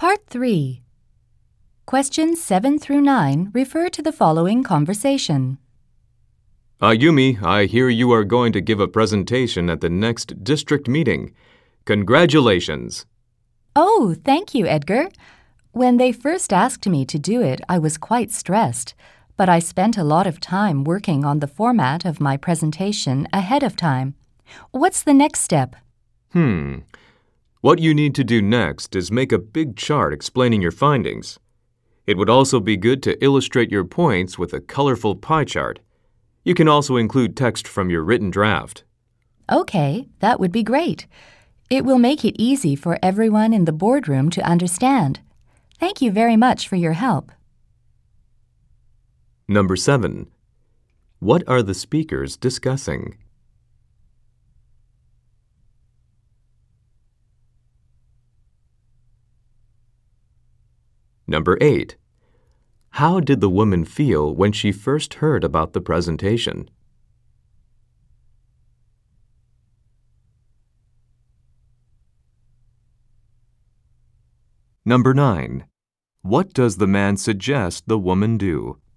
Part 3. Questions 7 through 9 refer to the following conversation. Yumi, I hear you are going to give a presentation at the next district meeting. Congratulations. Oh, thank you, Edgar. When they first asked me to do it, I was quite stressed, but I spent a lot of time working on the format of my presentation ahead of time. What's the next step? What you need to do next is make a big chart explaining your findings. It would also be good to illustrate your points with a colorful pie chart. You can also include text from your written draft. Okay, that would be great. It will make it easy for everyone in the boardroom to understand. Thank you very much for your help. Number 7. What are the speakers discussing? Number 8. How did the woman feel when she first heard about the presentation? Number 9. What does the man suggest the woman do?